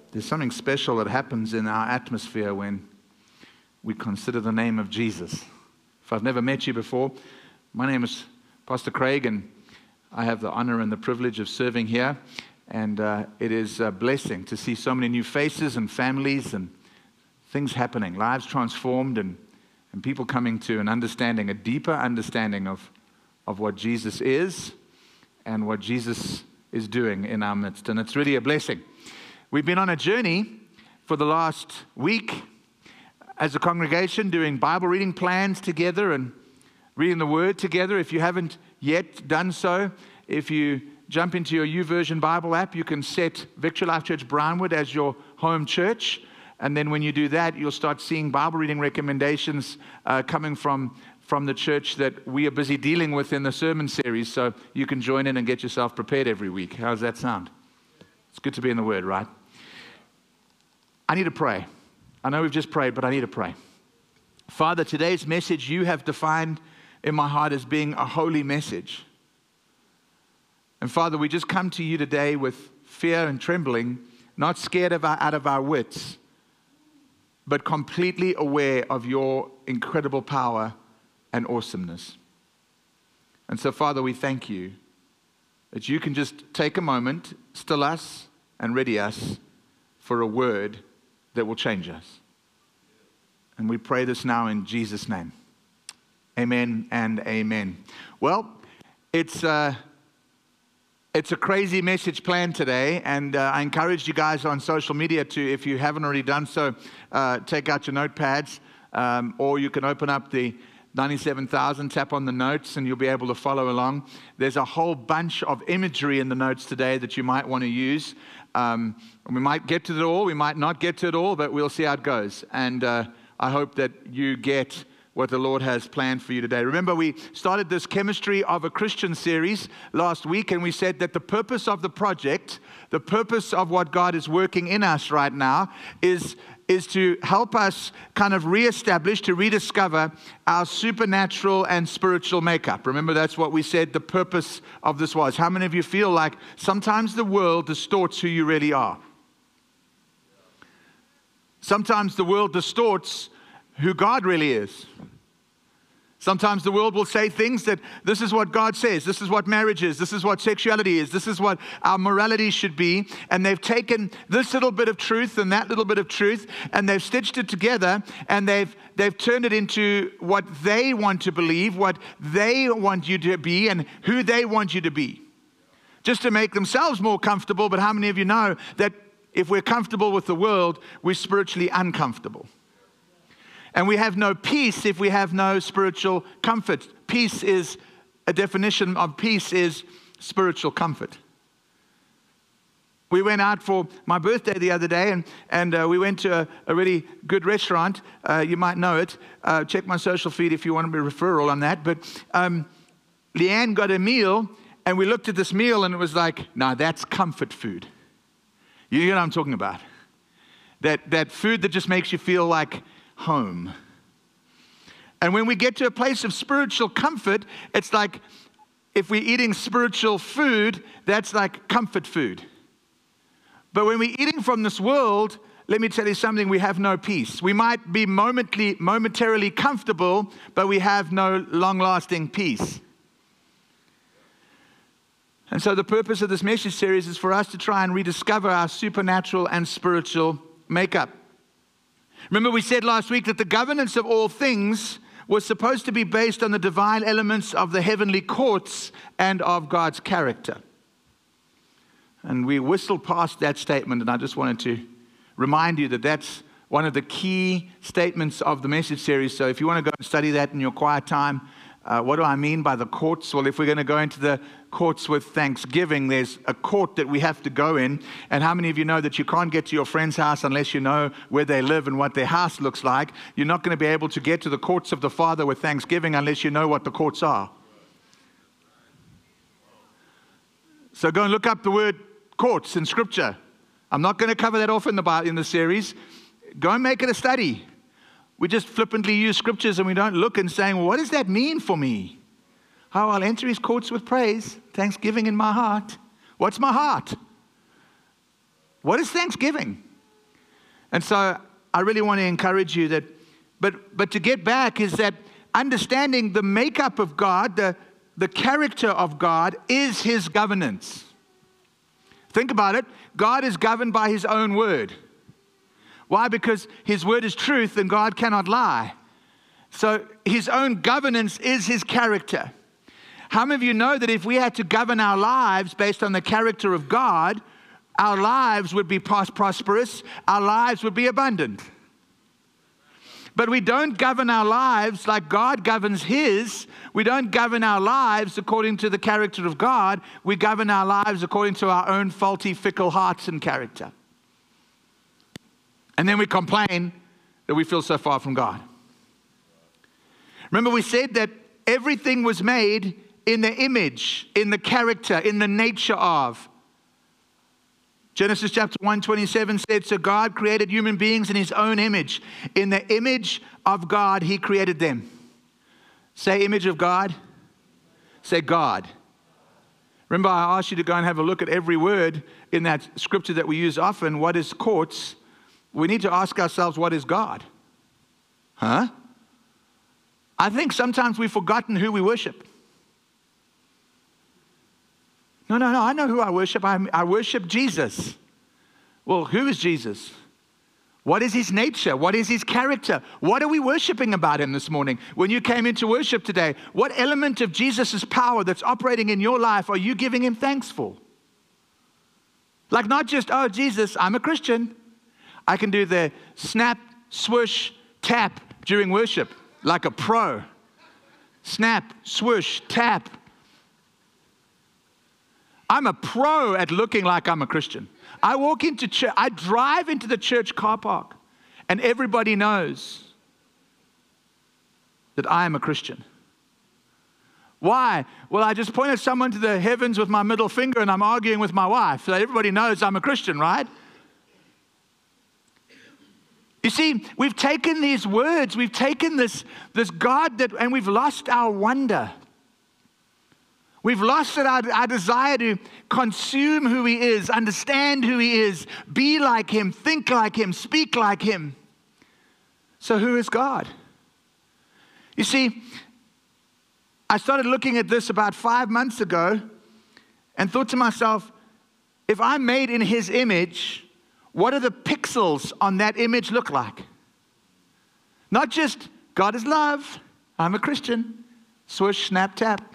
There's something special that happens in our atmosphere when we consider the name of Jesus. If I've never met you before, my name is Pastor Craig, and I have the honor and the privilege of serving here. And it is a blessing to see so many new faces and families and things happening, lives transformed, and people coming to an understanding, a deeper understanding of what Jesus is and what Jesus is doing in our midst. And it's really a blessing. We've been on a journey for the last week as a congregation doing Bible reading plans together and reading the Word together. If you haven't yet done so, if you jump into your YouVersion Bible app, you can set Victory Life Church Brownwood as your home church. And then when you do that, you'll start seeing Bible reading recommendations coming from the church that we are busy dealing with in the sermon series. So you can join in and get yourself prepared every week. How does that sound? It's good to be in the Word, right? I need to pray. I know we've just prayed, but I need to pray. Father, today's message you have defined in my heart as being a holy message. And Father, we just come to you today with fear and trembling, not scared out of our wits, but completely aware of your incredible power and awesomeness. And so, Father, we thank you that you can just take a moment, still us, and ready us for a word that will change us. And we pray this now in Jesus' name. Amen and amen. Well, it's a crazy message planned today, and I encourage you guys on social media to, if you haven't already done so, take out your notepads, or you can open up the 97,000, tap on the notes, and you'll be able to follow along. There's a whole bunch of imagery in the notes today that you might want to use. We might get to it all, we might not get to it all, but we'll see how it goes. And I hope that you get what the Lord has planned for you today. Remember, we started this Chemistry of a Christian series last week, and we said that the purpose of the project, the purpose of what God is working in us right now is to help us kind of reestablish, to rediscover our supernatural and spiritual makeup. Remember, that's what we said the purpose of this was. How many of you feel like sometimes the world distorts who you really are? Sometimes the world distorts who God really is. Sometimes the world will say things that this is what God says, this is what marriage is, this is what sexuality is, this is what our morality should be, and they've taken this little bit of truth and that little bit of truth, and they've stitched it together, and they've turned it into what they want to believe, what they want you to be, and who they want you to be, just to make themselves more comfortable. But how many of you know that if we're comfortable with the world, we're spiritually uncomfortable? And we have no peace if we have no spiritual comfort. Peace is, a definition of peace is spiritual comfort. We went out for my birthday the other day, and we went to a really good restaurant. You might know it. Check my social feed if you want a referral on that. But Leanne got a meal, and we looked at this meal, and it was like, no, that's comfort food. You know what I'm talking about? That food that just makes you feel like home. And when we get to a place of spiritual comfort, it's like if we're eating spiritual food, that's like comfort food. But when we're eating from this world, let me tell you something, we have no peace. We might be momentarily comfortable, but we have no long-lasting peace. And so the purpose of this message series is for us to try and rediscover our supernatural and spiritual makeup. Remember, we said last week that the governance of all things was supposed to be based on the divine elements of the heavenly courts and of God's character. And we whistled past that statement, and I just wanted to remind you that that's one of the key statements of the message series. So if you want to go and study that in your quiet time, what do I mean by the courts? Well, if we're going to go into the courts with thanksgiving, there's a court that we have to go in. And how many of you know that you can't get to your friend's house unless you know where they live and what their house looks like? You're not going to be able to get to the courts of the Father with thanksgiving unless you know what the courts are. So go and look up the word courts in Scripture. I'm not going to cover that off in the series. Go and make it a study. We just flippantly use scriptures and we don't look and saying, well, what does that mean for me? How I'll enter his courts with praise, thanksgiving in my heart. What's my heart? What is thanksgiving? And so I really want to encourage you that, but to get back is that understanding the makeup of God, the character of God is his governance. Think about it. God is governed by his own word. Why? Because his word is truth and God cannot lie. So his own governance is his character. How many of you know that if we had to govern our lives based on the character of God, our lives would be prosperous, our lives would be abundant? But we don't govern our lives like God governs his. We don't govern our lives according to the character of God. We govern our lives according to our own faulty, fickle hearts and character. And then we complain that we feel so far from God. Remember, we said that everything was made in the image, in the character, in the nature of. Genesis chapter 1:27 said, so God created human beings in his own image. In the image of God, he created them. Say image of God. Say God. Remember, I asked you to go and have a look at every word in that scripture that we use often. What is courts? We need to ask ourselves, what is God? Huh? I think sometimes we've forgotten who we worship. No, I know who I worship. I worship Jesus. Well, who is Jesus? What is his nature? What is his character? What are we worshiping about him this morning? When you came into worship today, what element of Jesus' power that's operating in your life are you giving him thanks for? Like not just, oh, Jesus, I'm a Christian. I can do the snap, swoosh, tap during worship like a pro. Snap, swoosh, tap. I'm a pro at looking like I'm a Christian. I walk into church, I drive into the church car park, and everybody knows that I am a Christian. Why? Well, I just pointed someone to the heavens with my middle finger and I'm arguing with my wife, so everybody knows I'm a Christian, right? You see, we've taken these words, we've taken this God and we've lost our wonder. We've lost our desire to consume who he is, understand who he is, be like him, think like him, speak like him. So who is God? You see, I started looking at this about 5 months ago and thought to myself, if I'm made in his image, what do the pixels on that image look like? Not just God is love, I'm a Christian, swish, snap, tap.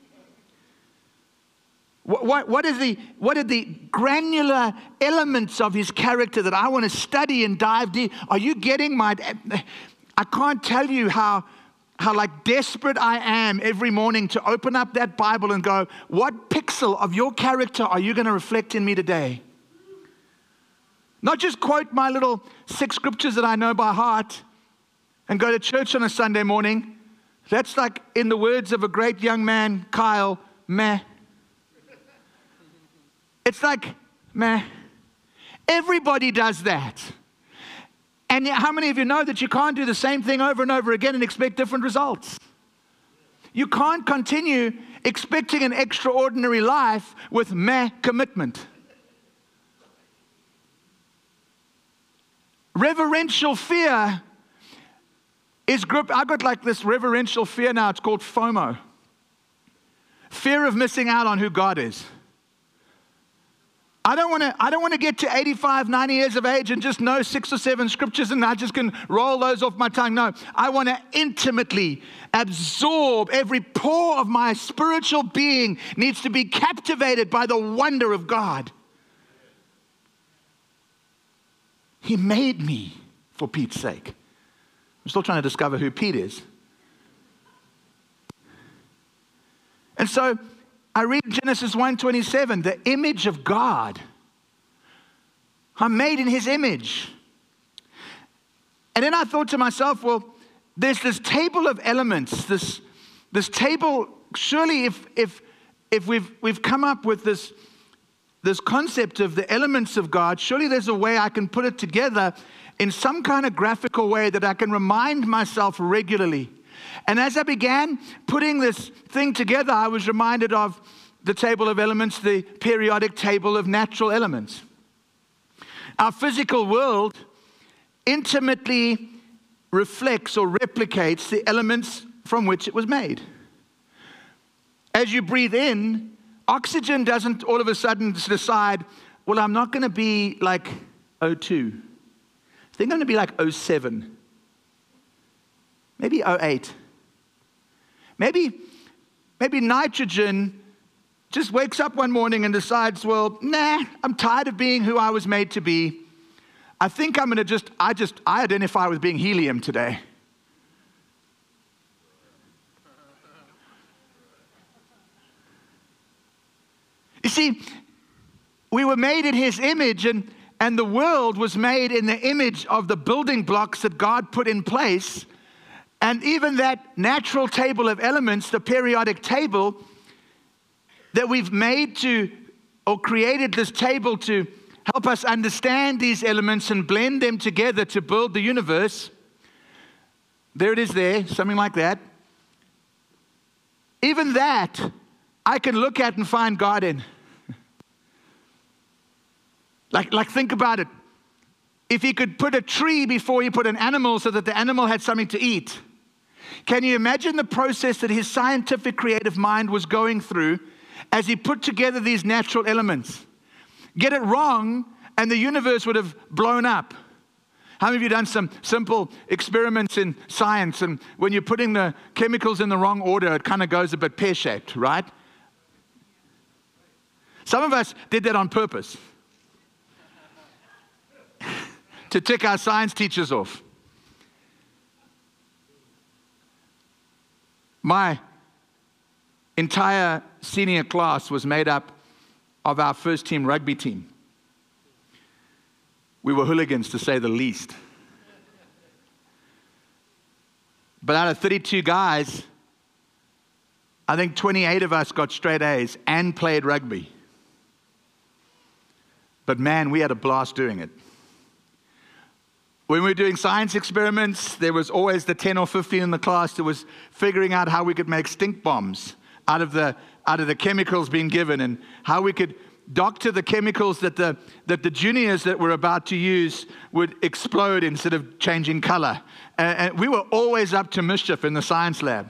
What are the granular elements of his character that I want to study and dive deep? Are you getting I can't tell you how like desperate I am every morning to open up that Bible and go, what pixel of your character are you going to reflect in me today? Not just quote my little 6 scriptures that I know by heart and go to church on a Sunday morning. That's like, in the words of a great young man, Kyle, meh. It's like, meh. Everybody does that. And how many of you know that you can't do the same thing over and over again and expect different results? You can't continue expecting an extraordinary life with meh commitment. Reverential fear is I've got like this reverential fear now. It's called FOMO. Fear of missing out on who God is. I don't want to get to 85, 90 years of age and just know 6 or 7 scriptures and I just can roll those off my tongue. No, I want to intimately absorb every pore of my spiritual being needs to be captivated by the wonder of God. He made me for Pete's sake. I'm still trying to discover who Pete is. And so I read Genesis 1:27, the image of God. I'm made in his image. And then I thought to myself, well, there's this table of elements, this table, surely if we've come up with this concept of the elements of God, surely there's a way I can put it together in some kind of graphical way that I can remind myself regularly. And as I began putting this thing together, I was reminded of the table of elements, the periodic table of natural elements. Our physical world intimately reflects or replicates the elements from which it was made. As you breathe in, oxygen doesn't all of a sudden decide, well, I'm not going to be like O2. I think I'm going to be like O7. Maybe O8. Maybe nitrogen just wakes up one morning and decides, well, nah, I'm tired of being who I was made to be. I think I'm going to I identify with being helium today. You see, we were made in His image, and the world was made in the image of the building blocks that God put in place. And even that natural table of elements, the periodic table, that we've made to, or created this table to help us understand these elements and blend them together to build the universe. There it is there, something like that. Even that, I can look at and find God in. Like think about it. If He could put a tree before He put an animal so that the animal had something to eat, can you imagine the process that His scientific creative mind was going through as He put together these natural elements? Get it wrong, and the universe would have blown up. How many of you done some simple experiments in science, and when you're putting the chemicals in the wrong order, it kind of goes a bit pear-shaped, right? Some of us did that on purpose to tick our science teachers off. My entire senior class was made up of our first team rugby team. We were hooligans, to say the least. But out of 32 guys, I think 28 of us got straight A's and played rugby. But man, we had a blast doing it. When we were doing science experiments, there was always the 10 or 15 in the class that was figuring out how we could make stink bombs out of the chemicals being given, and how we could doctor the chemicals that the juniors that were about to use would explode instead of changing color. And we were always up to mischief in the science lab.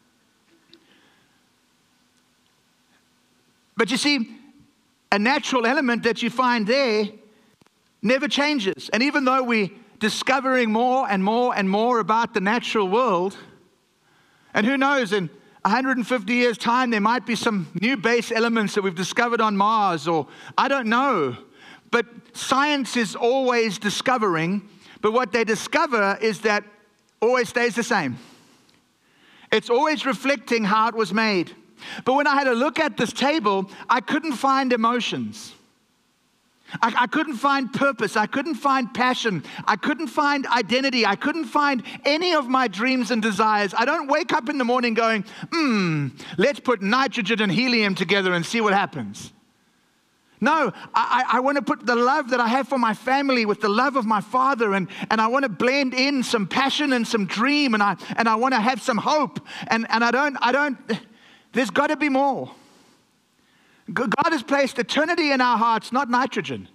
But you see, a natural element that you find there never changes. And even though we're discovering more and more and more about the natural world, and who knows, in 150 years' time, there might be some new base elements that we've discovered on Mars, or I don't know. But science is always discovering, but what they discover is that always stays the same. It's always reflecting how it was made. But when I had a look at this table, I couldn't find emotions. I couldn't find purpose. I couldn't find passion. I couldn't find identity. I couldn't find any of my dreams and desires. I don't wake up in the morning going, let's put nitrogen and helium together and see what happens. No, I want to put the love that I have for my family with the love of my Father, and I want to blend in some passion and some dream, and I want to have some hope. And I don't, there's got to be more. God has placed eternity in our hearts, not nitrogen.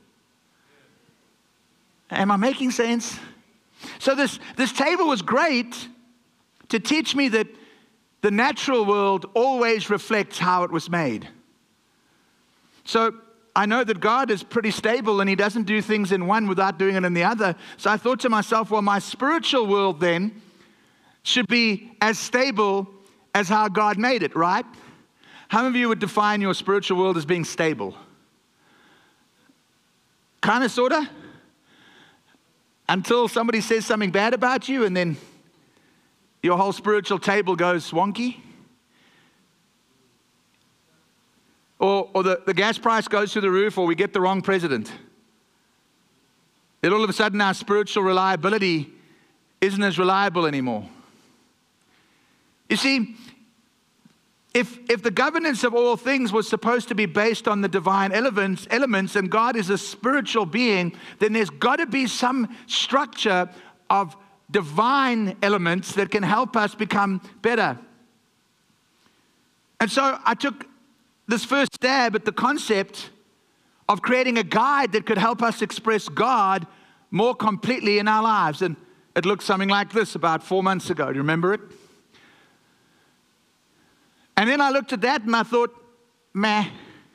Am I making sense? So this table was great to teach me that the natural world always reflects how it was made. So I know that God is pretty stable, and He doesn't do things in one without doing it in the other. So I thought to myself, well, my spiritual world then should be as stable as how God made it, right? How many of you would define your spiritual world as being stable? Kind of, sort of? Until somebody says something bad about you, and then your whole spiritual table goes wonky? Or the gas price goes through the roof, or we get the wrong president. Then all of a sudden our spiritual reliability isn't as reliable anymore. You see, if the governance of all things was supposed to be based on the divine elements, and God is a spiritual being, then there's got to be some structure of divine elements that can help us become better. And so I took this first stab at the concept of creating a guide that could help us express God more completely in our lives. And it looked something like this about 4 months ago. Do you remember it? And then I looked at that and I thought, meh.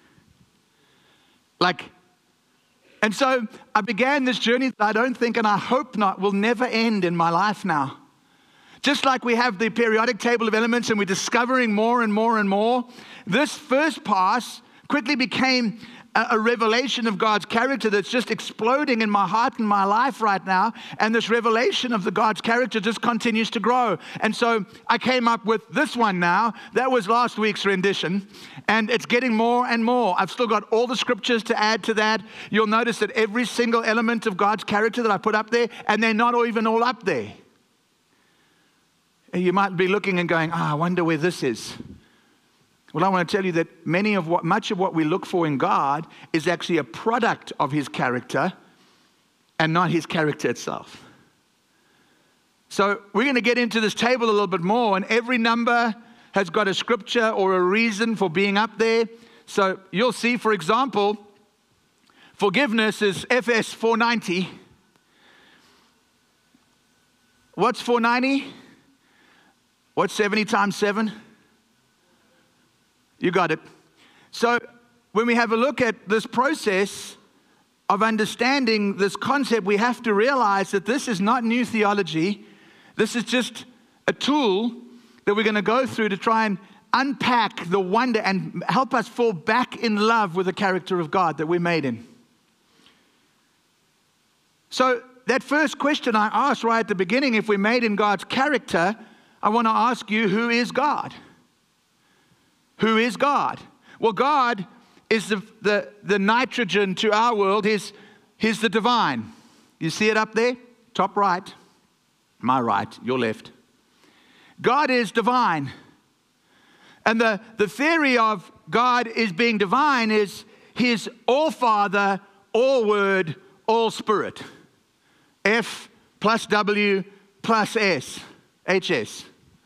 And so I began this journey that I don't think, and I hope not, will never end in my life now. Just like we have the periodic table of elements and we're discovering more and more and more, this first pass quickly became a revelation of God's character that's just exploding in my heart and my life right now. And this revelation of the God's character just continues to grow. And so I came up with this one now. That was last week's rendition. And it's getting more and more. I've still got all the scriptures to add to that. You'll notice that every single element of God's character that I put up there, and they're not even all up there. And you might be looking and going, I wonder where this is. Well, I want to tell you that much of what we look for in God is actually a product of His character and not His character itself. So we're going to get into this table a little bit more, and every number has got a scripture or a reason for being up there. So you'll see, for example, forgiveness is FS 490. What's 490? What's 70 times 7? You got it. So when we have a look at this process of understanding this concept, we have to realize that this is not new theology. This is just a tool that we're going to go through to try and unpack the wonder and help us fall back in love with the character of God that we're made in. So that first question I asked right at the beginning, if we're made in God's character, I want to ask you, who is God? Who is God? Well, God is the nitrogen to our world. He's the divine. You see it up there? Top right. My right, your left. God is divine. And the theory of God is being divine is He's all Father, all Word, all Spirit. F plus W plus S. HS.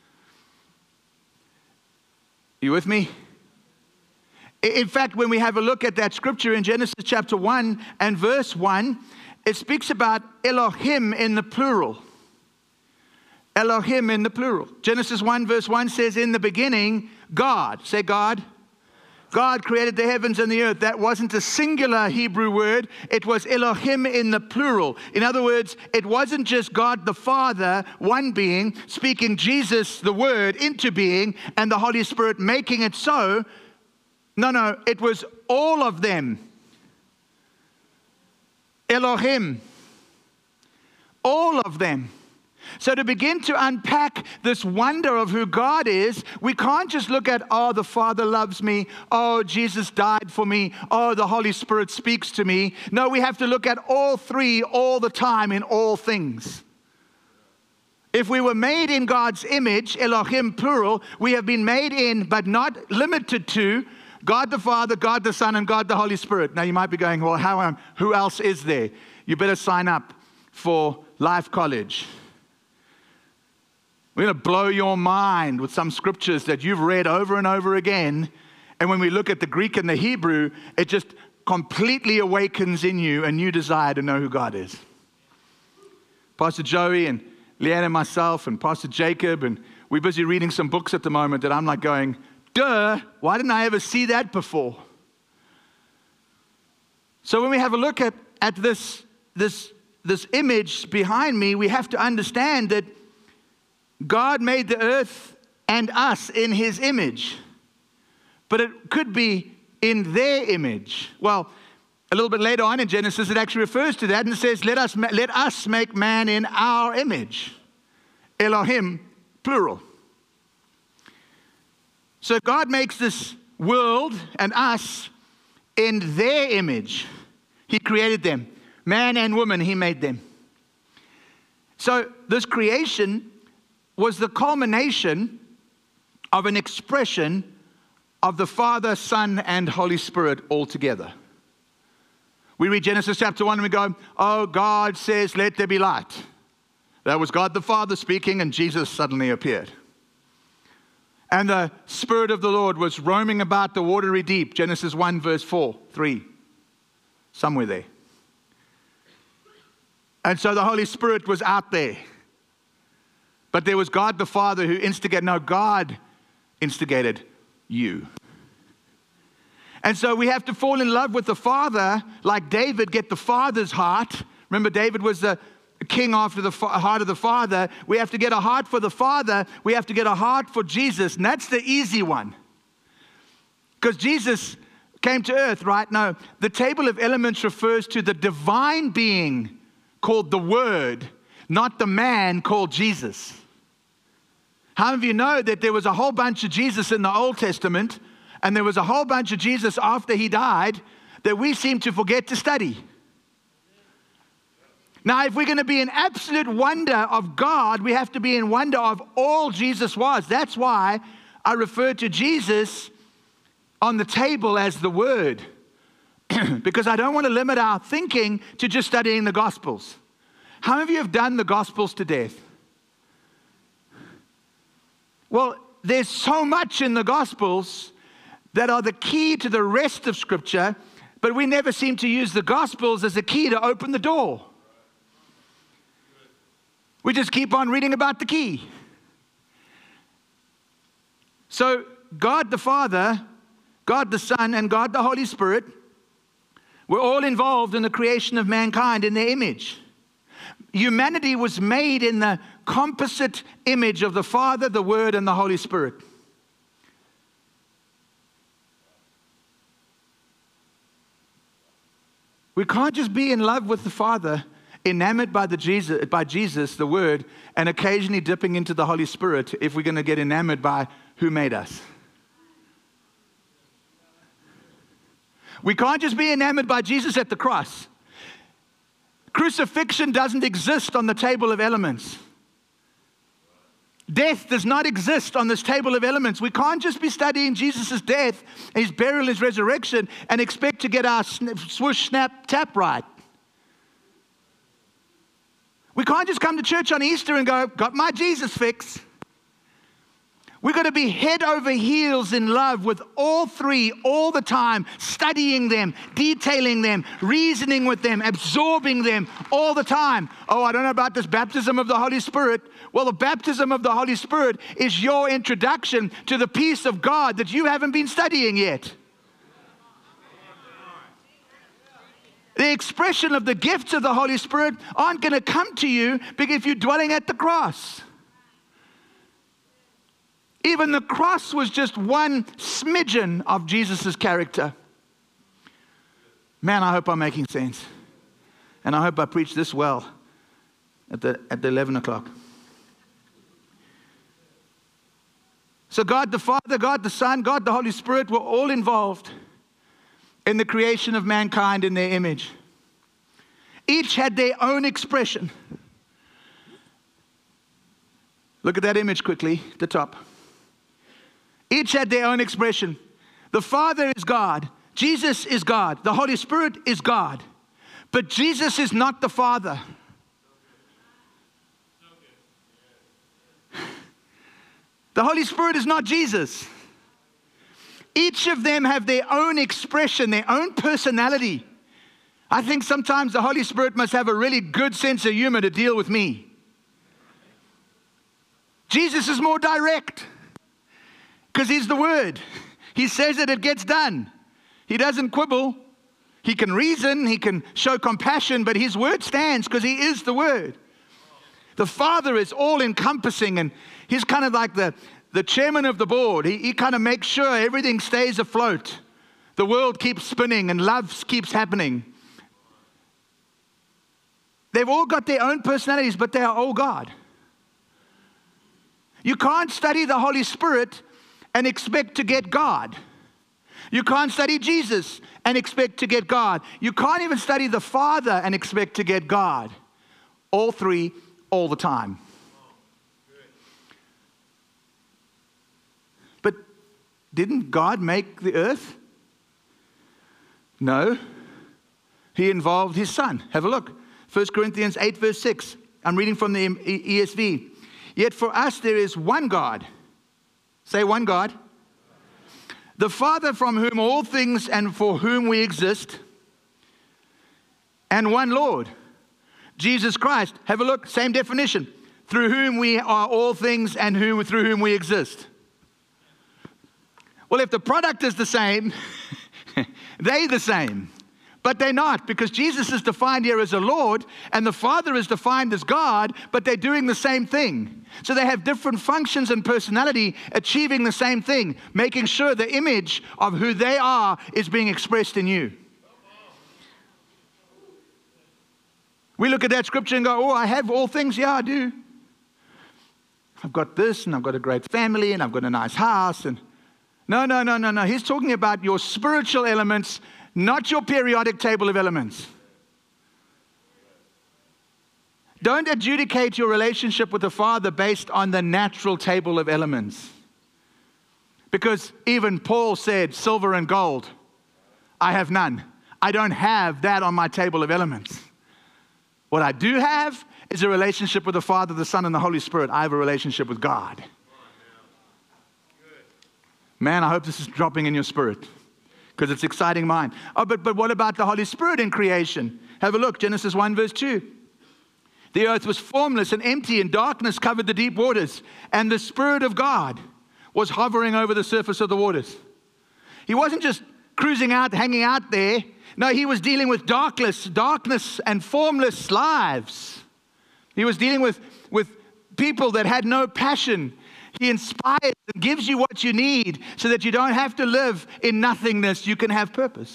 You with me? In fact, when we have a look at that scripture in Genesis chapter 1 and verse 1, it speaks about Elohim in the plural. Elohim in the plural. Genesis 1 verse 1 says, in the beginning, God. Say God. God created the heavens and the earth. That wasn't a singular Hebrew word. It was Elohim in the plural. In other words, it wasn't just God the Father, one being, speaking Jesus, the Word, into being, and the Holy Spirit making it so. No, it was all of them. Elohim. All of them. So to begin to unpack this wonder of who God is, we can't just look at, oh, the Father loves me, oh, Jesus died for me, oh, the Holy Spirit speaks to me. No, we have to look at all three all the time in all things. If we were made in God's image, Elohim plural, we have been made in, but not limited to, God the Father, God the Son, and God the Holy Spirit. Now you might be going, well, who else is there? You better sign up for Life College. We're going to blow your mind with some scriptures that you've read over and over again. And when we look at the Greek and the Hebrew, it just completely awakens in you a new desire to know who God is. Pastor Joey and Leanne and myself and Pastor Jacob, and we're busy reading some books at the moment that I'm like going, duh, why didn't I ever see that before? So when we have a look at this image behind me, we have to understand that God made the earth and us in His image. But it could be in their image. Well, a little bit later on in Genesis, it actually refers to that and it says, let us make man in our image. Elohim, plural. So God makes this world and us in their image. He created them. Man and woman, He made them. So this creation was the culmination of an expression of the Father, Son, and Holy Spirit all together. We read Genesis chapter 1 and we go, oh, God says, let there be light. That was God the Father speaking, and Jesus suddenly appeared. And the Spirit of the Lord was roaming about the watery deep. Genesis 1 verse 4, 3, somewhere there. And so the Holy Spirit was out there. But there was God the Father who instigated. No, God instigated you. And so we have to fall in love with the Father, like David, get the Father's heart. Remember, David was the king after the heart of the Father. We have to get a heart for the Father. We have to get a heart for Jesus. And that's the easy one. Because Jesus came to earth, right? No, the table of elements refers to the divine being called the Word, not the man called Jesus. How many of you know that there was a whole bunch of Jesus in the Old Testament, and there was a whole bunch of Jesus after he died that we seem to forget to study? Now, if we're going to be in absolute wonder of God, we have to be in wonder of all Jesus was. That's why I refer to Jesus on the table as the Word. Because I don't want to limit our thinking to just studying the Gospels. How many of you have done the Gospels to death? Well, there's so much in the Gospels that are the key to the rest of Scripture, but we never seem to use the Gospels as a key to open the door. We just keep on reading about the key. So God the Father, God the Son, and God the Holy Spirit were all involved in the creation of mankind in their image. Humanity was made in the composite image of the Father, the Word, and the Holy Spirit. We can't just be in love with the Father, enamored by Jesus, the Word, and occasionally dipping into the Holy Spirit if we're going to get enamored by who made us. We can't just be enamored by Jesus at the cross. Crucifixion doesn't exist on the table of elements. Death does not exist on this table of elements. We can't just be studying Jesus' death, his burial, his resurrection, and expect to get our swoosh, snap, tap right. We can't just come to church on Easter and go, got my Jesus fix. We've got to be head over heels in love with all three all the time, studying them, detailing them, reasoning with them, absorbing them all the time. Oh, I don't know about this baptism of the Holy Spirit. Well, the baptism of the Holy Spirit is your introduction to the peace of God that you haven't been studying yet. The expression of the gifts of the Holy Spirit aren't going to come to you if you're dwelling at the cross. Even the cross was just one smidgen of Jesus' character. Man, I hope I'm making sense. And I hope I preach this well at the 11 o'clock. So God the Father, God the Son, God the Holy Spirit were all involved in the creation of mankind in their image. Each had their own expression. Look at that image quickly, at the top. Each had their own expression. The Father is God. Jesus is God. The Holy Spirit is God. But Jesus is not the Father. The Holy Spirit is not Jesus. Each of them have their own expression, their own personality. I think sometimes the Holy Spirit must have a really good sense of humor to deal with me. Jesus is more direct. Because he's the Word. He says it gets done. He doesn't quibble. He can reason. He can show compassion. But his Word stands because he is the Word. The Father is all-encompassing. And he's kind of like the chairman of the board. He kind of makes sure everything stays afloat. The world keeps spinning and love keeps happening. They've all got their own personalities, but they are all God. You can't study the Holy Spirit and expect to get God. You can't study Jesus and expect to get God. You can't even study the Father and expect to get God. All three, all the time. But didn't God make the earth? No. He involved his Son. Have a look. 1 Corinthians 8 verse 6. I'm reading from the ESV. Yet for us there is one God. Say one God. The Father from whom all things and for whom we exist. And one Lord, Jesus Christ. Have a look, same definition. Through whom we are all things and through whom we exist. Well, if the product is the same, they're the same. But they're not, because Jesus is defined here as a Lord, and the Father is defined as God, but they're doing the same thing. So they have different functions and personality, achieving the same thing, making sure the image of who they are is being expressed in you. We look at that scripture and go, oh, I have all things. Yeah, I do. I've got this, and I've got a great family, and I've got a nice house. And no. He's talking about your spiritual elements, not your periodic table of elements. Don't adjudicate your relationship with the Father based on the natural table of elements. Because even Paul said, silver and gold, I have none. I don't have that on my table of elements. What I do have is a relationship with the Father, the Son, and the Holy Spirit. I have a relationship with God. Man, I hope this is dropping in your spirit, because it's exciting mine. Oh, but what about the Holy Spirit in creation? Have a look, Genesis 1 verse 2. The earth was formless and empty, and darkness covered the deep waters, and the Spirit of God was hovering over the surface of the waters. He wasn't just cruising out, hanging out there. No, he was dealing with darkness and formless lives. He was dealing with people that had no passion. He inspires and gives you what you need so that you don't have to live in nothingness. You can have purpose.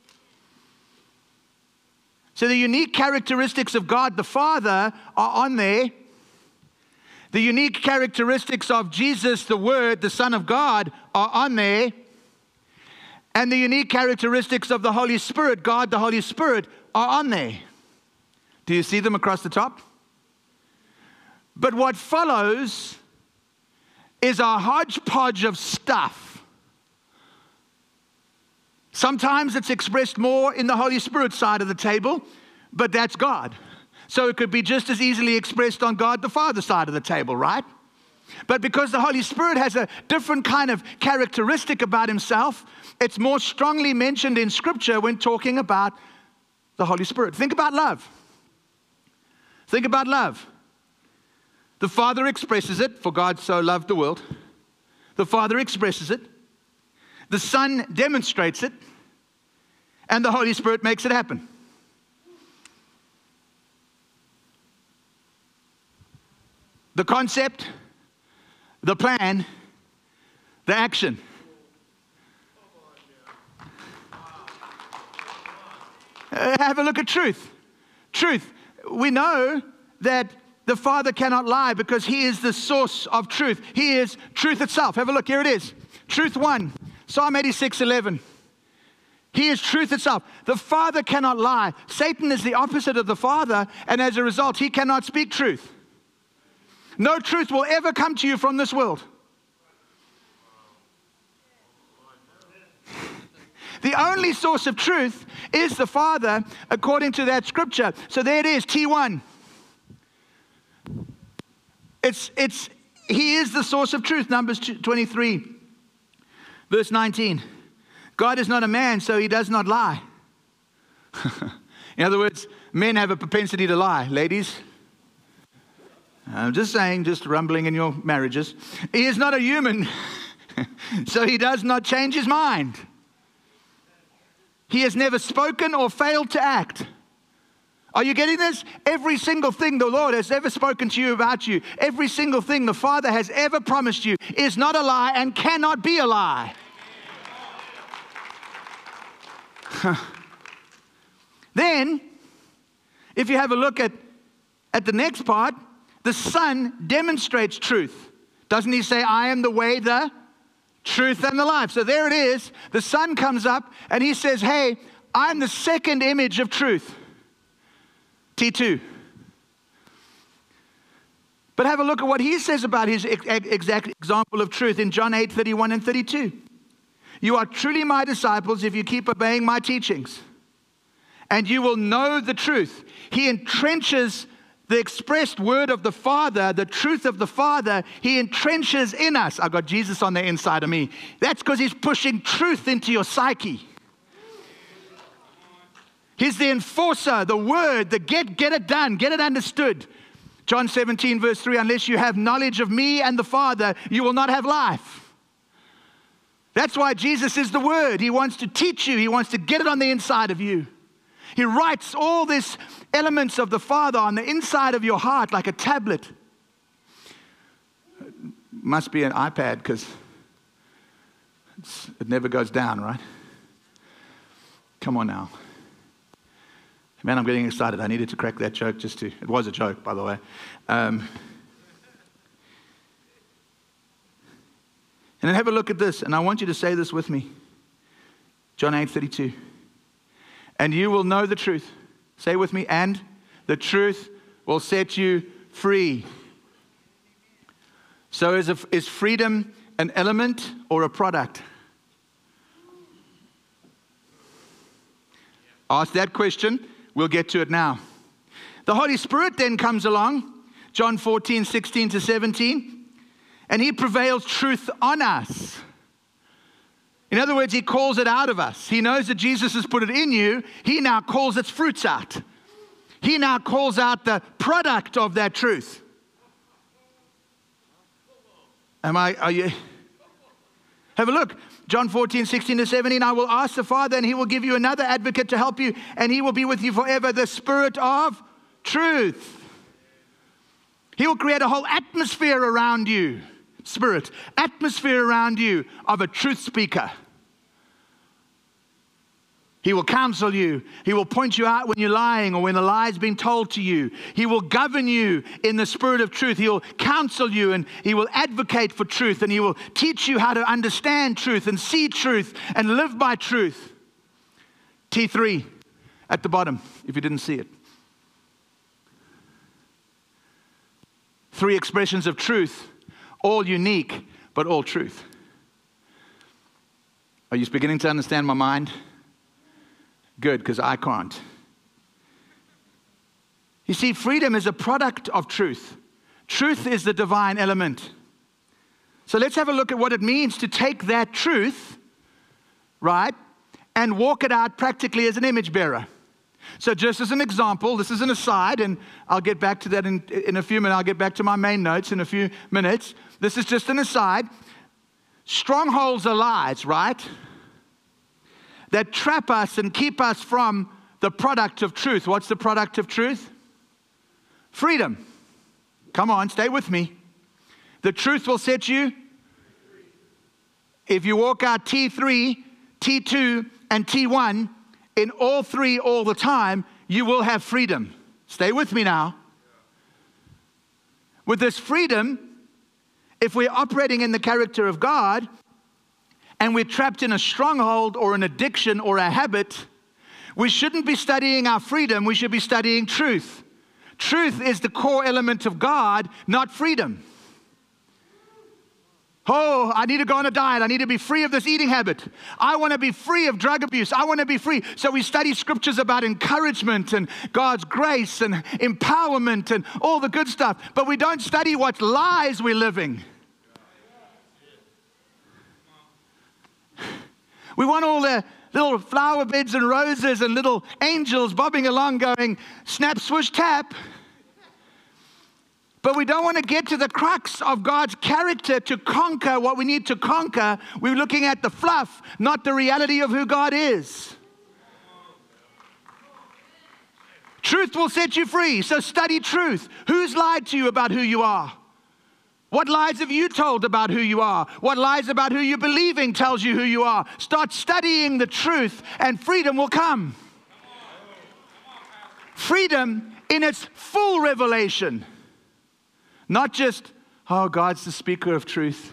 So the unique characteristics of God the Father are on there. The unique characteristics of Jesus, the Word, the Son of God, are on there. And the unique characteristics of the Holy Spirit, God the Holy Spirit, are on there. Do you see them across the top? But what follows is a hodgepodge of stuff. Sometimes it's expressed more in the Holy Spirit side of the table, but that's God. So it could be just as easily expressed on God the Father side of the table, right? But because the Holy Spirit has a different kind of characteristic about himself, it's more strongly mentioned in Scripture when talking about the Holy Spirit. Think about love. Think about love. The Father expresses it, for God so loved the world. The Father expresses it. The Son demonstrates it. And the Holy Spirit makes it happen. The concept, the plan, the action. Have a look at truth. Truth. We know that the Father cannot lie because he is the source of truth. He is truth itself. Have a look. Here it is. Truth 1. Psalm 86:11. He is truth itself. The Father cannot lie. Satan is the opposite of the Father, and as a result, he cannot speak truth. No truth will ever come to you from this world. The only source of truth is the Father, according to that scripture. So there it is, T1. He is the source of truth. Numbers 23, verse 19. God is not a man, so he does not lie. In other words, men have a propensity to lie. Ladies, I'm just saying, just rumbling in your marriages. He is not a human, so he does not change his mind. He has never spoken or failed to act. Are you getting this? Every single thing the Lord has ever spoken to you about you, every single thing the Father has ever promised you is not a lie and cannot be a lie. Then, if you have a look at the next part, the Son demonstrates truth. Doesn't he say, I am the way, the truth, and the life? So there it is. The Son comes up and he says, hey, I'm the second image of truth. T2. But have a look at what he says about his exact example of truth in John 8:31 and 32. You are truly my disciples if you keep obeying my teachings, and you will know the truth. He entrenches the expressed word of the Father, the truth of the Father. He entrenches in us. I've got Jesus on the inside of me. That's because he's pushing truth into your psyche. He's the enforcer, the word, the get it done, get it understood. John 17, verse 3, unless you have knowledge of me and the Father, you will not have life. That's why Jesus is the word. He wants to teach you. He wants to get it on the inside of you. He writes all these elements of the Father on the inside of your heart like a tablet. It must be an iPad because it never goes down, right? Come on now. Man, I'm getting excited. I needed to crack that joke it was a joke, by the way. And then have a look at this, and I want you to say this with me. John 8:32. And you will know the truth. Say with me, and the truth will set you free. So is freedom an element or a product? Ask that question. We'll get to it now. The Holy Spirit then comes along, John 14, 16 to 17, and He prevails truth on us. In other words, He calls it out of us. He knows that Jesus has put it in you. He now calls its fruits out. He now calls out the product of that truth. Are you? Have a look. John 14, 16 to 17, I will ask the Father, and He will give you another advocate to help you, and He will be with you forever, the Spirit of truth. He will create a whole atmosphere around you, atmosphere around you of a truth speaker. He will counsel you. He will point you out when you're lying or when a lie is being told to you. He will govern you in the spirit of truth. He will counsel you, and He will advocate for truth, and He will teach you how to understand truth and see truth and live by truth. T3 at the bottom, if you didn't see it. 3 expressions of truth, all unique, but all truth. Are you beginning to understand my mind? Good, because I can't. You see, freedom is a product of truth. Truth is the divine element. So let's have a look at what it means to take that truth, right, and walk it out practically as an image bearer. So just as an example, this is an aside, and I'll get back to that in a few minutes. I'll get back to my main notes in a few minutes. This is just an aside. Strongholds are lies, right? That trap us and keep us from the product of truth. What's the product of truth? Freedom. Come on, stay with me. The truth will set you. If you walk out T3, T2, and T1, in all 3 all the time, you will have freedom. Stay with me now. With this freedom, if we're operating in the character of God, and we're trapped in a stronghold or an addiction or a habit, we shouldn't be studying our freedom. We should be studying truth. Truth is the core element of God, not freedom. Oh, I need to go on a diet. I need to be free of this eating habit. I want to be free of drug abuse. I want to be free. So we study scriptures about encouragement and God's grace and empowerment and all the good stuff. But we don't study what lies we're living. We want all the little flower beds and roses and little angels bobbing along going, snap, swoosh, tap. But we don't want to get to the crux of God's character to conquer what we need to conquer. We're looking at the fluff, not the reality of who God is. Truth will set you free, so study truth. Who's lied to you about who you are? What lies have you told about who you are? What lies about who you're believing tells you who you are? Start studying the truth and freedom will come. Freedom in its full revelation. Not just, oh, God's the speaker of truth.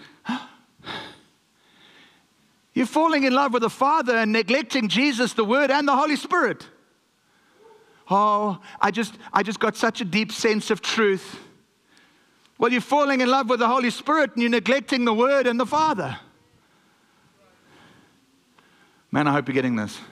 You're falling in love with the Father and neglecting Jesus, the Word, and the Holy Spirit. Oh, I just got such a deep sense of truth. Well, you're falling in love with the Holy Spirit and you're neglecting the Word and the Father. Man, I hope you're getting this.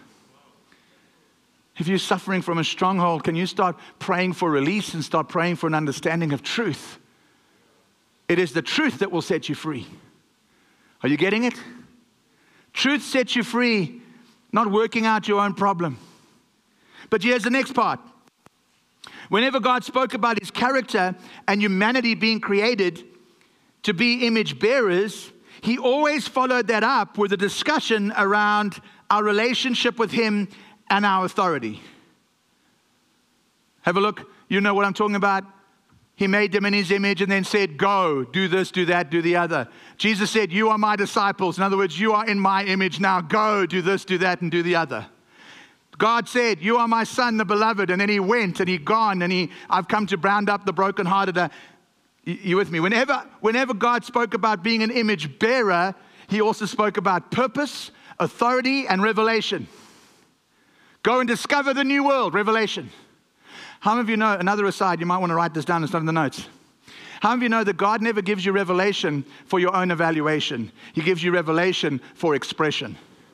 If you're suffering from a stronghold, can you start praying for release and start praying for an understanding of truth? It is the truth that will set you free. Are you getting it? Truth sets you free, not working out your own problem. But here's the next part. Whenever God spoke about his character and humanity being created to be image bearers, he always followed that up with a discussion around our relationship with him and our authority. Have a look. You know what I'm talking about. He made them in his image and then said, go, do this, do that, do the other. Jesus said, you are my disciples. In other words, you are in my image now. Go, do this, do that, and do the other. God said, you are my son, the beloved. And then he went and he gone and I've come to round up the brokenhearted. You with me? Whenever God spoke about being an image bearer, he also spoke about purpose, authority, and revelation. Go and discover the new world, revelation. How many of you know, another aside, you might want to write this down and stuff in the notes. How many of you know that God never gives you revelation for your own evaluation? He gives you revelation for expression.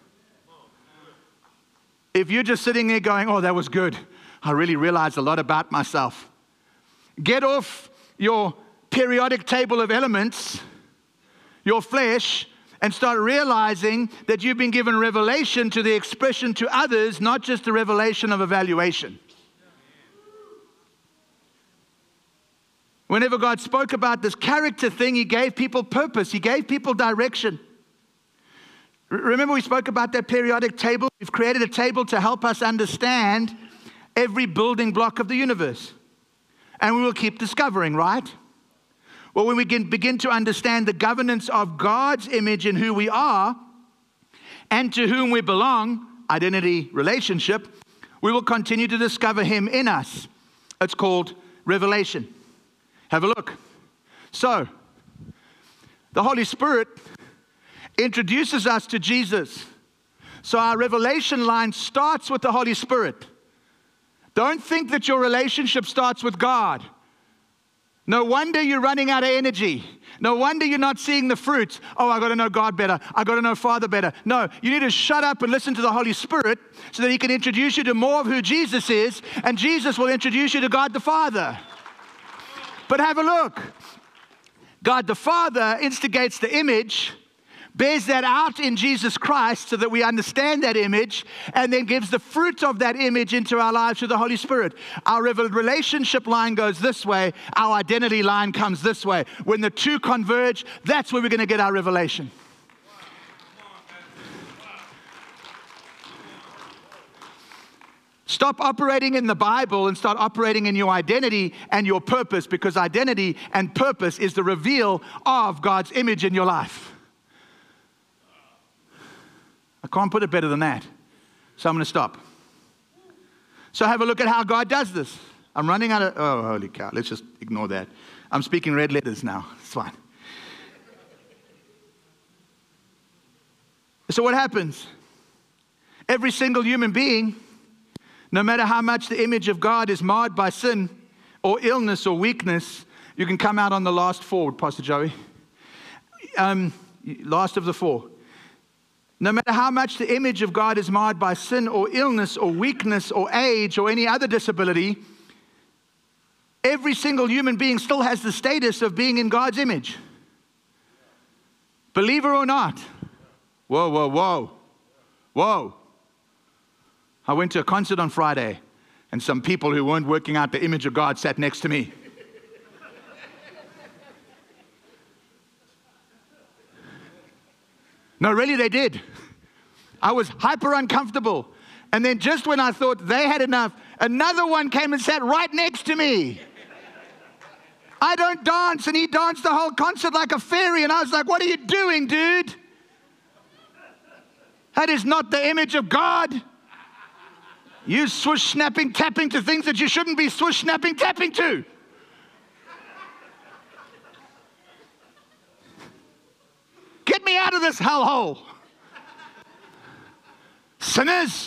If you're just sitting there going, oh, that was good. I really realized a lot about myself. Get off your periodic table of elements, your flesh, and start realizing that you've been given revelation to the expression to others, not just a revelation of evaluation. Whenever God spoke about this character thing, he gave people purpose. He gave people direction. Remember we spoke about that periodic table? We've created a table to help us understand every building block of the universe. And we will keep discovering, right? Well, when we begin to understand the governance of God's image in who we are and to whom we belong, identity, relationship, we will continue to discover him in us. It's called revelation. Have a look. So, the Holy Spirit introduces us to Jesus. So our revelation line starts with the Holy Spirit. Don't think that your relationship starts with God. No wonder you're running out of energy. No wonder you're not seeing the fruits. Oh, I got to know God better. I got to know Father better. No, you need to shut up and listen to the Holy Spirit so that he can introduce you to more of who Jesus is, and Jesus will introduce you to God the Father. But have a look. God the Father instigates the image, bears that out in Jesus Christ so that we understand that image, and then gives the fruit of that image into our lives through the Holy Spirit. Our relationship line goes this way. Our identity line comes this way. When the two converge, that's where we're going to get our revelation. Stop operating in the Bible and start operating in your identity and your purpose, because identity and purpose is the reveal of God's image in your life. I can't put it better than that. So I'm going to stop. So have a look at how God does this. I'm running out of, oh, holy cow. Let's just ignore that. I'm speaking red letters now. It's fine. So what happens? Every single human being, no matter how much the image of God is marred by sin or illness or weakness, you can come out on the last four, Pastor Joey. Last of the four. No matter how much the image of God is marred by sin or illness or weakness or age or any other disability, every single human being still has the status of being in God's image. Believer or not. Whoa, whoa, whoa. Whoa. I went to a concert on Friday, and some people who weren't working out the image of God sat next to me. No, really, they did. I was hyper uncomfortable. And then just when I thought they had enough, another one came and sat right next to me. I don't dance, and he danced the whole concert like a fairy, and I was like, what are you doing, dude? That is not the image of God. You swish, snapping, tapping to things that you shouldn't be swish, snapping, tapping to. Get me out of this hellhole. Sinners.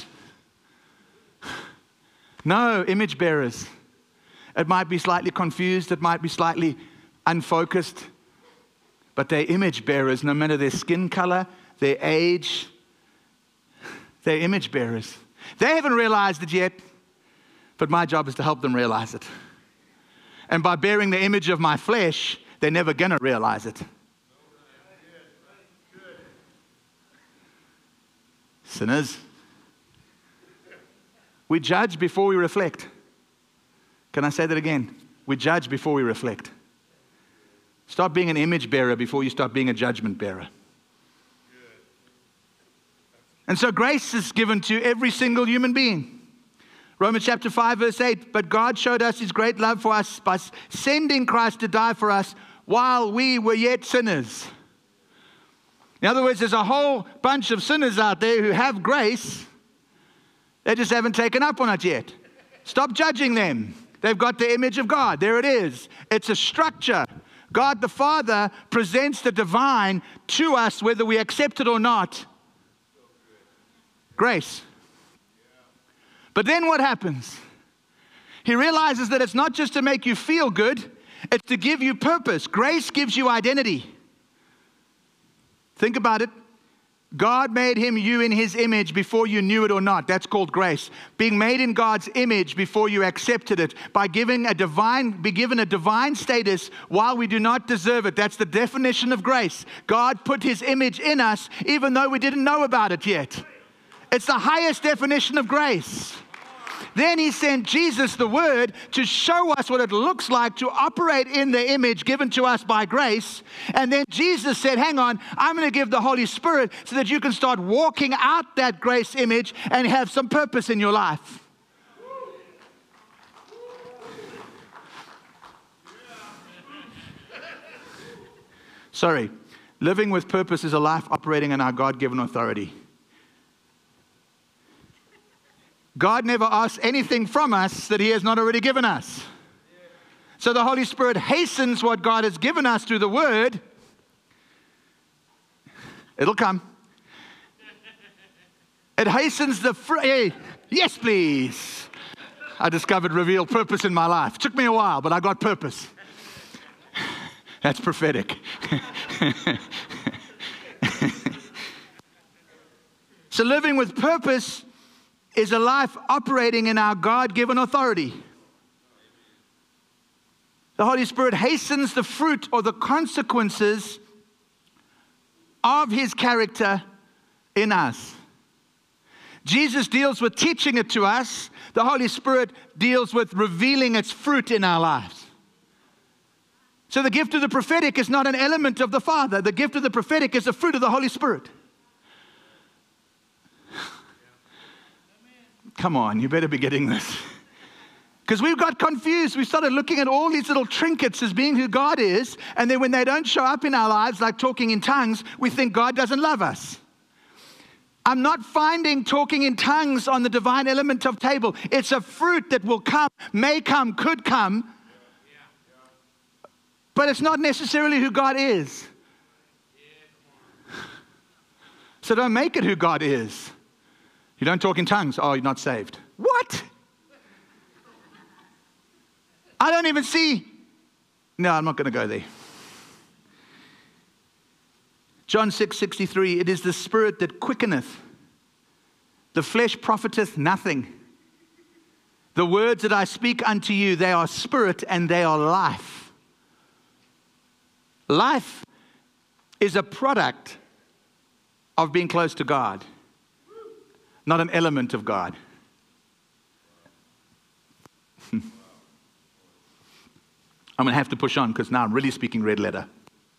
No, image bearers. It might be slightly confused. It might be slightly unfocused. But they're image bearers, no matter their skin color, their age. They're image bearers. They haven't realized it yet, but my job is to help them realize it. And by bearing the image of my flesh, they're never going to realize it. Sinners. We judge before we reflect. Can I say that again? We judge before we reflect. Start being an image bearer before you start being a judgment bearer. And so grace is given to every single human being. Romans chapter 5 verse 8, but God showed us his great love for us by sending Christ to die for us while we were yet sinners. In other words, there's a whole bunch of sinners out there who have grace. They just haven't taken up on it yet. Stop judging them. They've got the image of God. There it is. It's a structure. God the Father presents the divine to us whether we accept it or not. Grace. But then what happens? He realizes that it's not just to make you feel good, it's to give you purpose. Grace gives you identity. Think about it. God made you in his image before you knew it or not. That's called grace. Being made in God's image before you accepted it. By be given a divine status while we do not deserve it. That's the definition of grace. God put his image in us even though we didn't know about it yet. It's the highest definition of grace. Then he sent Jesus, the Word, to show us what it looks like to operate in the image given to us by grace. And then Jesus said, hang on, I'm going to give the Holy Spirit so that you can start walking out that grace image and have some purpose in your life. Sorry, living with purpose is a life operating in our God-given authority. God never asks anything from us that he has not already given us. So the Holy Spirit hastens what God has given us through the Word. It'll come. It hastens the hey, yes, please. I discovered revealed purpose in my life. It took me a while, but I got purpose. That's prophetic. So living with purpose is a life operating in our God-given authority. The Holy Spirit hastens the fruit or the consequences of his character in us. Jesus deals with teaching it to us. The Holy Spirit deals with revealing its fruit in our lives. So the gift of the prophetic is not an element of the Father. The gift of the prophetic is the fruit of the Holy Spirit. Come on, you better be getting this. Because we've got confused. We started looking at all these little trinkets as being who God is. And then when they don't show up in our lives, like talking in tongues, we think God doesn't love us. I'm not finding talking in tongues on the divine element of table. It's a fruit that will come, may come, could come. But it's not necessarily who God is. So don't make it who God is. You don't talk in tongues. Oh, you're not saved. What? I don't even see. No, I'm not going to go there. John 6:63, it is the Spirit that quickeneth. The flesh profiteth nothing. The words that I speak unto you, they are spirit and they are life. Life is a product of being close to God. Not an element of God. I'm going to have to push on because now I'm really speaking red letter.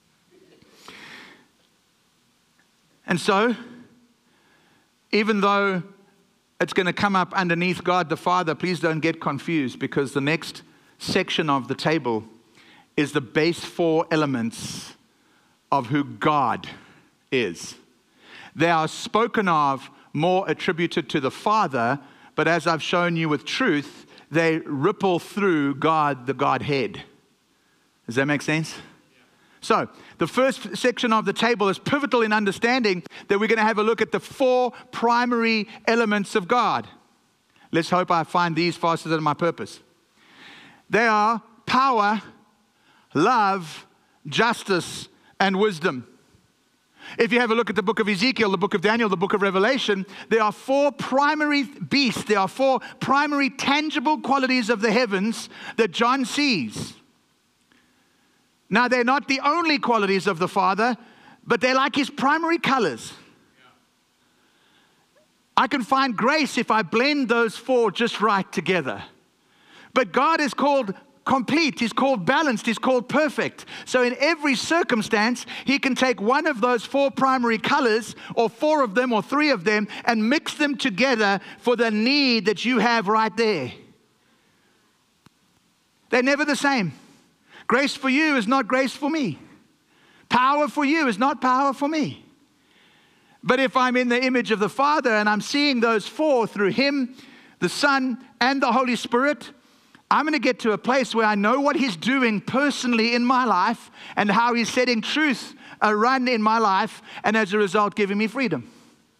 And so, even though it's going to come up underneath God the Father, please don't get confused because the next section of the table is the base 4 elements of who God is. They are spoken of more attributed to the Father, but as I've shown you with truth, they ripple through God, the Godhead. Does that make sense? Yeah. So, the first section of the table is pivotal in understanding that we're going to have a look at the 4 primary elements of God. Let's hope I find these faster than my purpose. They are power, love, justice, and wisdom. If you have a look at the book of Ezekiel, the book of Daniel, the book of Revelation, there are 4 primary beasts. There are 4 primary tangible qualities of the heavens that John sees. Now, they're not the only qualities of the Father, but they're like his primary colors. I can find grace if I blend those four just right together. But God is called complete. He's called balanced. He's called perfect. So in every circumstance, He can take one of those four primary colors, or four of them, or three of them, and mix them together for the need that you have right there. They're never the same. Grace for you is not grace for me. Power for you is not power for me. But if I'm in the image of the Father and I'm seeing those four through Him, the Son, and the Holy Spirit, I'm going to get to a place where I know what He's doing personally in my life and how He's setting truth a run in my life, and as a result, giving me freedom.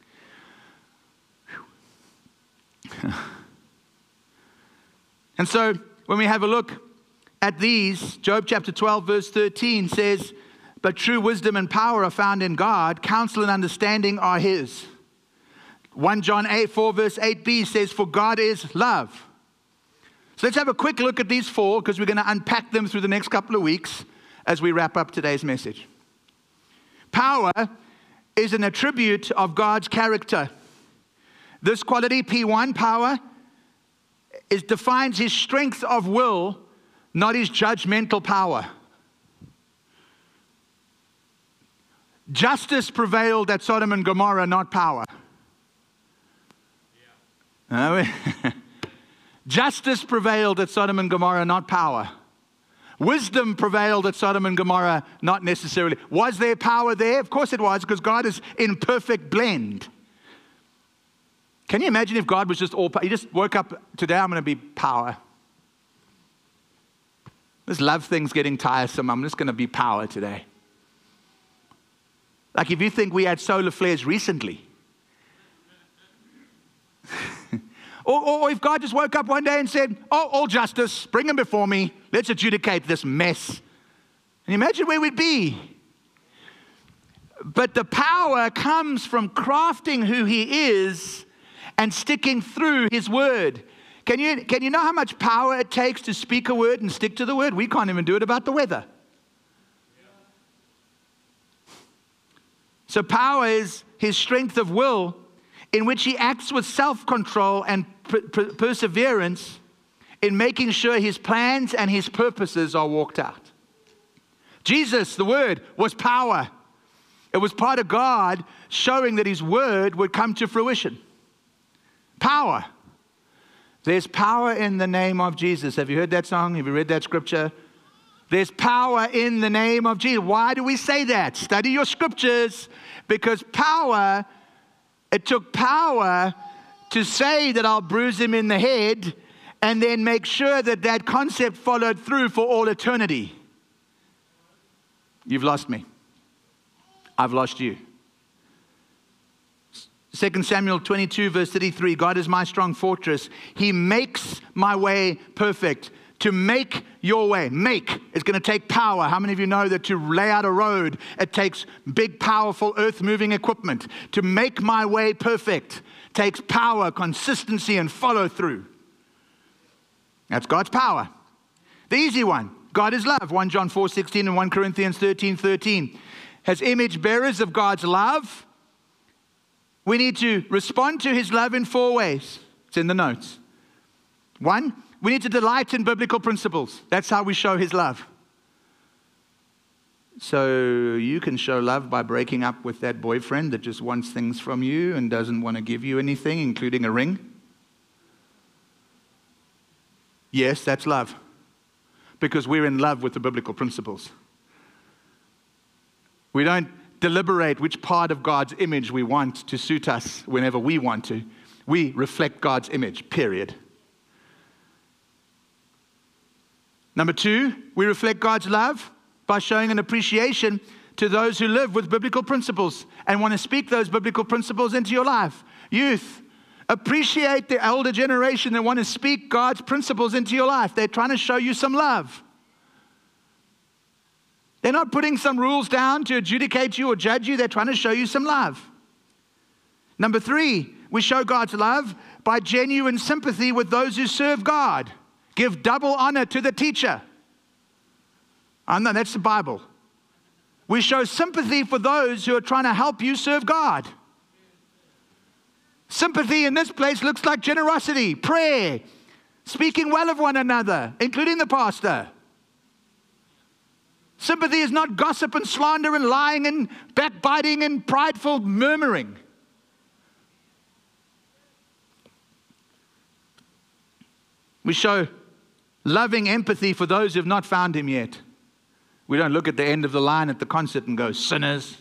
And so, when we have a look at these, Job chapter 12, verse 13 says, but true wisdom and power are found in God. Counsel and understanding are His. 1 John 4 verse 8b says, for God is love. So let's have a quick look at these four, because we're going to unpack them through the next couple of weeks as we wrap up today's message. Power is an attribute of God's character. This quality, P1, power, defines His strength of will, not His judgmental power. Justice prevailed at Sodom and Gomorrah, not power. Yeah. Justice prevailed at Sodom and Gomorrah, not power. Wisdom prevailed at Sodom and Gomorrah, not necessarily. Was there power there? Of course it was, because God is in perfect blend. Can you imagine if God was just all power? He just woke up, today I'm going to be power. This love thing's getting tiresome. I'm just going to be power today. Like if you think we had solar flares recently. or if God just woke up one day and said, oh, all justice, bring him before me. Let's adjudicate this mess. Can you imagine where we'd be? But the power comes from crafting who He is and sticking through His word. Can you know how much power it takes to speak a word and stick to the word? We can't even do it about the weather. So power is His strength of will, in which He acts with self-control and perseverance in making sure His plans and His purposes are walked out. Jesus, the Word, was power. It was part of God showing that His Word would come to fruition. Power. There's power in the name of Jesus. Have you heard that song? Have you read that scripture? There's power in the name of Jesus. Why do we say that? Study your scriptures. Because power, it took power to say that I'll bruise him in the head, and then make sure that that concept followed through for all eternity. You've lost me. I've lost you. 2 Samuel 22 verse 33, God is my strong fortress. He makes my way perfect. To make your way, make, is going to take power. How many of you know that to lay out a road, it takes big, powerful, earth-moving equipment? To make my way perfect takes power, consistency, and follow-through. That's God's power. The easy one, God is love. 1 John 4:16 and 1 Corinthians 13:13. As image bearers of God's love, we need to respond to His love in 4 ways. It's in the notes. 1, we need to delight in biblical principles. That's how we show His love. So you can show love by breaking up with that boyfriend that just wants things from you and doesn't want to give you anything, including a ring. Yes, that's love. Because we're in love with the biblical principles. We don't deliberate which part of God's image we want to suit us whenever we want to. We reflect God's image, period. Number 2, we reflect God's love by showing an appreciation to those who live with biblical principles and want to speak those biblical principles into your life. Youth, appreciate the elder generation that want to speak God's principles into your life. They're trying to show you some love. They're not putting some rules down to adjudicate you or judge you. They're trying to show you some love. Number 3, we show God's love by genuine sympathy with those who serve God. Give double honor to the teacher. Oh, no, that's the Bible. We show sympathy for those who are trying to help you serve God. Sympathy in this place looks like generosity, prayer, speaking well of one another, including the pastor. Sympathy is not gossip and slander and lying and backbiting and prideful murmuring. We show loving empathy for those who have not found him yet. We don't look at the end of the line at the concert and go, sinners.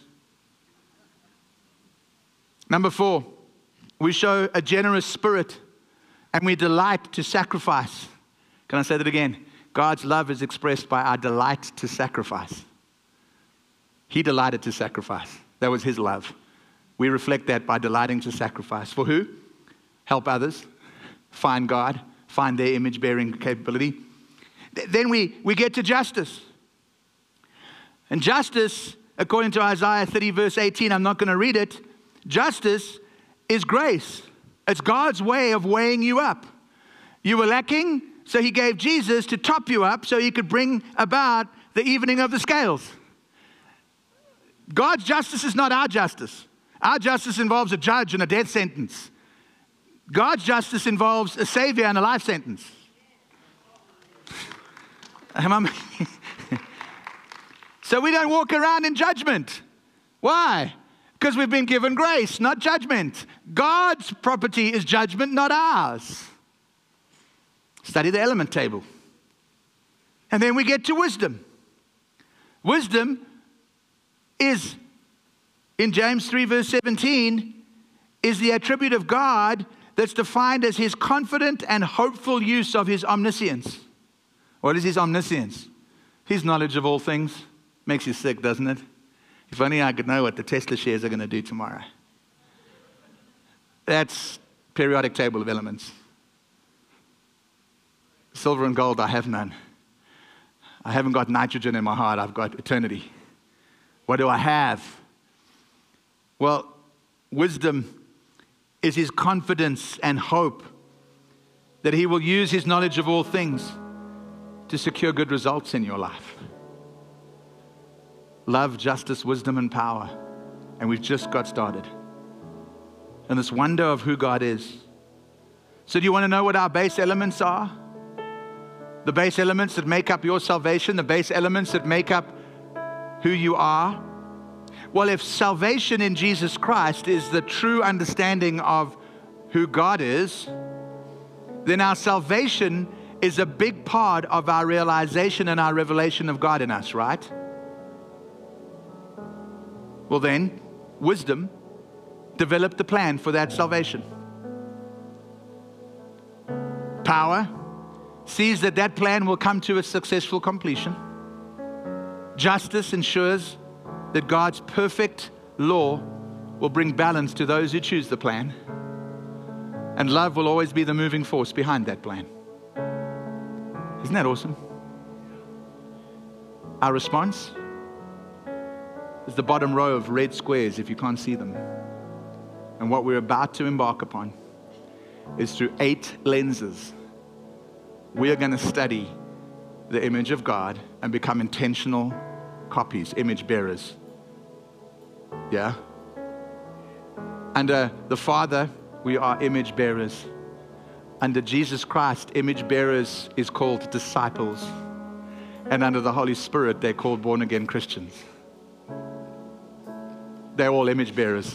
Number 4, we show a generous spirit and we delight to sacrifice. Can I say that again? God's love is expressed by our delight to sacrifice. He delighted to sacrifice. That was his love. We reflect that by delighting to sacrifice. For who? Help others, find God, find their image-bearing capability. Then we get to justice. And justice, according to Isaiah 30, verse 18, I'm not going to read it. Justice is grace. It's God's way of weighing you up. You were lacking, so he gave Jesus to top you up so he could bring about the evening of the scales. God's justice is not our justice. Our justice involves a judge and a death sentence. God's justice involves a savior and a life sentence. So we don't walk around in judgment. Why? Because we've been given grace, not judgment. God's property is judgment, not ours. Study the element table. And then we get to wisdom. Wisdom is, in James 3 verse 17, is the attribute of God that's defined as his confident and hopeful use of his omniscience. What is his omniscience? His knowledge of all things. Makes you sick, doesn't it? If only I could know what the Tesla shares are going to do tomorrow. That's periodic table of elements. Silver and gold, I have none. I haven't got nitrogen in my heart. I've got eternity. What do I have? Well, wisdom is his confidence and hope that he will use his knowledge of all things to secure good results in your life. Love, justice, wisdom, and power. And we've just got started. And this wonder of who God is. So do you want to know what our base elements are? The base elements that make up your salvation, the base elements that make up who you are. Well, if salvation in Jesus Christ is the true understanding of who God is, then our salvation is a big part of our realization and our revelation of God in us, right? Well then, wisdom developed the plan for that salvation. Power sees that that plan will come to a successful completion. Justice ensures that God's perfect law will bring balance to those who choose the plan. And love will always be the moving force behind that plan. Isn't that awesome? Our response is the bottom row of red squares if you can't see them. And what we're about to embark upon is through 8 lenses. We are going to study the image of God and become intentional copies, image bearers. Yeah? Under the Father, we are image bearers. Under Jesus Christ, image bearers is called disciples. And under the Holy Spirit, they're called born-again Christians. They're all image bearers.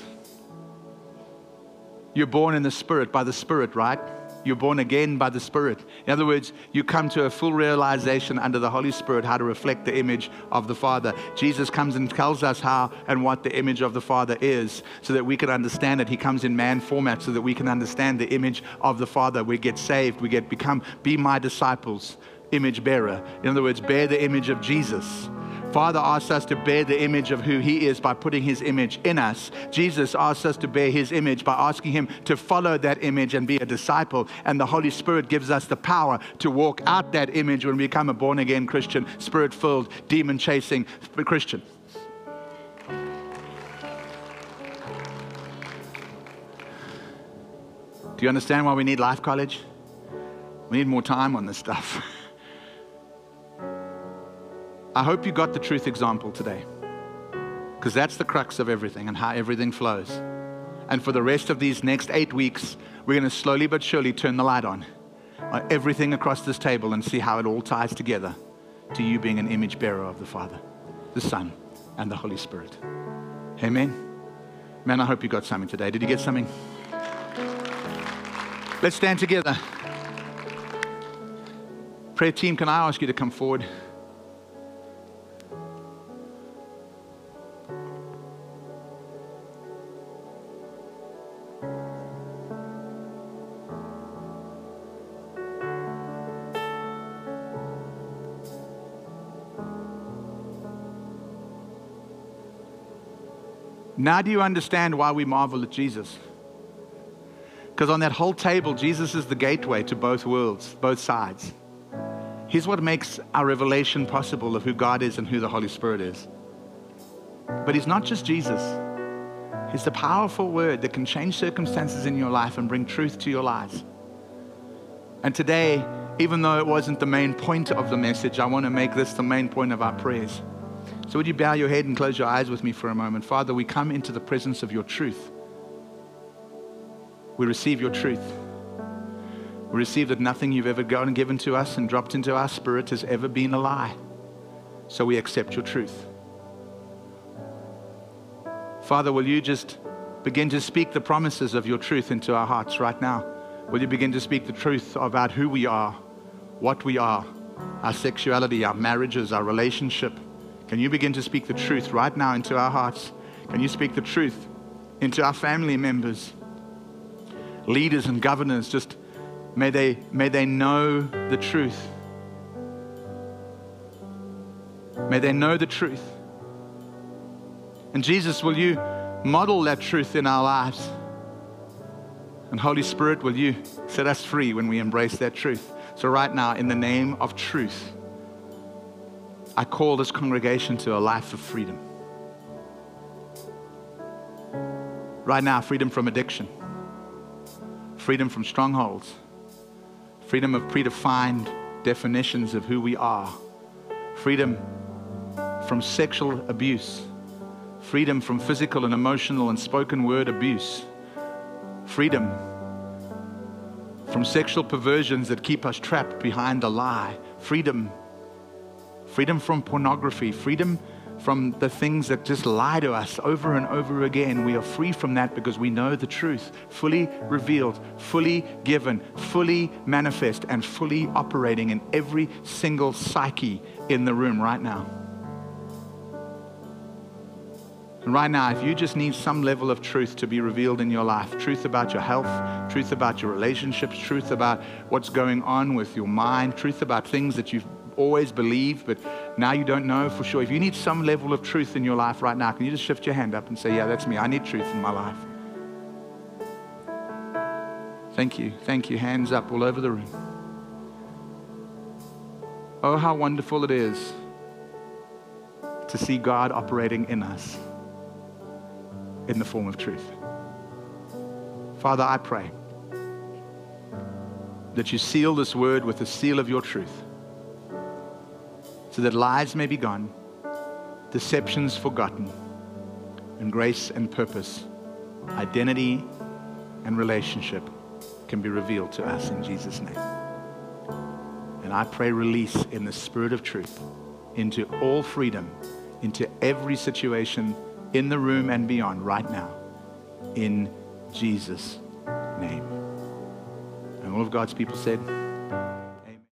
You're born in the Spirit, by the Spirit, right? You're born again by the Spirit. In other words, you come to a full realization under the Holy Spirit how to reflect the image of the Father. Jesus comes and tells us how and what the image of the Father is so that we can understand it. He comes in man format so that we can understand the image of the Father. We get saved. We get be my disciples, image bearer. In other words, bear the image of Jesus. Father asks us to bear the image of who he is by putting his image in us. Jesus asks us to bear his image by asking him to follow that image and be a disciple. And the Holy Spirit gives us the power to walk out that image when we become a born-again Christian, Spirit-filled, demon-chasing Christian. Do you understand why we need Life College? We need more time on this stuff. I hope you got the truth example today, because that's the crux of everything and how everything flows. And for the rest of these next 8 weeks, we're going to slowly but surely turn the light on everything across this table and see how it all ties together to you being an image bearer of the Father, the Son, and the Holy Spirit. Amen. Man, I hope you got something today. Did you get something? Let's stand together. Prayer team, can I ask you to come forward? Now do you understand why we marvel at Jesus? Because on that whole table, Jesus is the gateway to both worlds, both sides. He's what makes our revelation possible of who God is and who the Holy Spirit is. But He's not just Jesus. He's the powerful word that can change circumstances in your life and bring truth to your lives. And today, even though it wasn't the main point of the message, I want to make this the main point of our prayers. So would you bow your head and close your eyes with me for a moment? Father, we come into the presence of your truth. We receive your truth. We receive that nothing you've ever gone and given to us and dropped into our spirit has ever been a lie. So we accept your truth. Father, will you just begin to speak the promises of your truth into our hearts right now? Will you begin to speak the truth about who we are, what we are, our sexuality, our marriages, our relationship? Can you begin to speak the truth right now into our hearts? Can you speak the truth into our family members, leaders and governors? Just may they know the truth. May they know the truth. And Jesus, will you model that truth in our lives? And Holy Spirit, will you set us free when we embrace that truth? So right now, in the name of truth, I call this congregation to a life of freedom. Right now, freedom from addiction, freedom from strongholds, freedom of predefined definitions of who we are, freedom from sexual abuse, freedom from physical and emotional and spoken word abuse, freedom from sexual perversions that keep us trapped behind a lie, freedom from pornography, freedom from the things that just lie to us over and over again. We are free from that because we know the truth, fully revealed, fully given, fully manifest, and fully operating in every single psyche in the room right now. And right now, if you just need some level of truth to be revealed in your life, truth about your health, truth about your relationships, truth about what's going on with your mind, truth about things that you've always believed, but now you don't know for sure. If you need some level of truth in your life right now, can you just shift your hand up and say, yeah, that's me. I need truth in my life. Thank you. Thank you. Hands up all over the room. Oh, how wonderful it is to see God operating in us in the form of truth. Father, I pray that you seal this word with the seal of your truth, so that lies may be gone, deceptions forgotten, and grace and purpose, identity and relationship can be revealed to us in Jesus' name. And I pray release in the spirit of truth into all freedom, into every situation in the room and beyond right now, in Jesus' name. And all of God's people said,